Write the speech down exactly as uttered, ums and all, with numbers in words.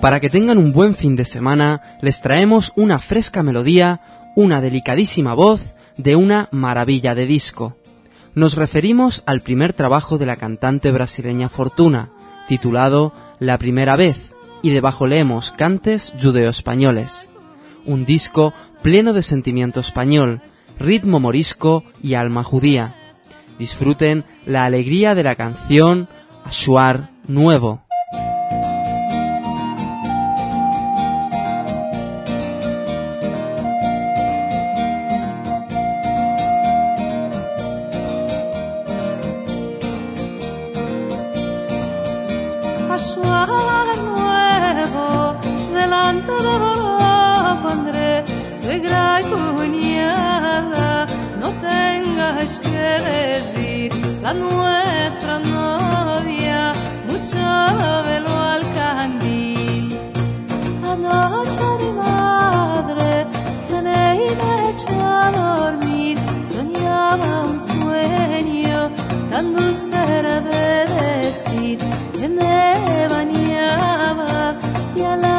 Para que tengan un buen fin de semana, les traemos una fresca melodía, una delicadísima voz de una maravilla de disco. Nos referimos al primer trabajo de la cantante brasileña Fortuna, titulado La Primera Vez, y debajo leemos Cantes judeo-españoles. Un disco pleno de sentimiento español, ritmo morisco y alma judía. Disfruten la alegría de la canción Ashuar Nuevo. Ashuar nuevo, delante de Europa pondré suegra y cuñada, no tengas que decir la nuestra novia, mucho velo al candil. Anoche mi madre cené y me eché a dormir, soñaba un sueño tan dulce era de decir que me bañaba y a la